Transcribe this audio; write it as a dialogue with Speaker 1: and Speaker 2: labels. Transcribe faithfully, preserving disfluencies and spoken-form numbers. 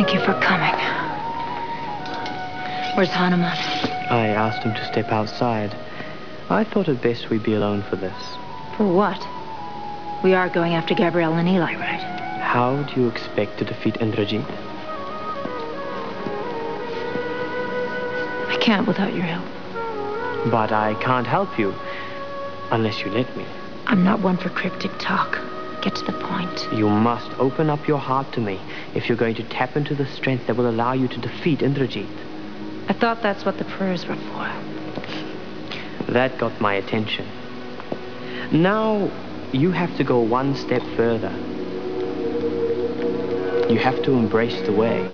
Speaker 1: Thank you for coming. Where's Hanuman?
Speaker 2: I asked him to step outside. I thought it best we be alone for this.
Speaker 1: For what? We are going after Gabrielle and Eli, right?
Speaker 2: How do you expect to defeat Indrajit?
Speaker 1: I can't without your help.
Speaker 2: But I can't help you unless you let me.
Speaker 1: I'm not one for cryptic talk. Get to the point.
Speaker 2: You must open up your heart to me if you're going to tap into the strength that will allow you to defeat Indrajit.
Speaker 1: I thought that's what the prayers were for.
Speaker 2: That got my attention. Now, you have to go one step further. You have to embrace the way.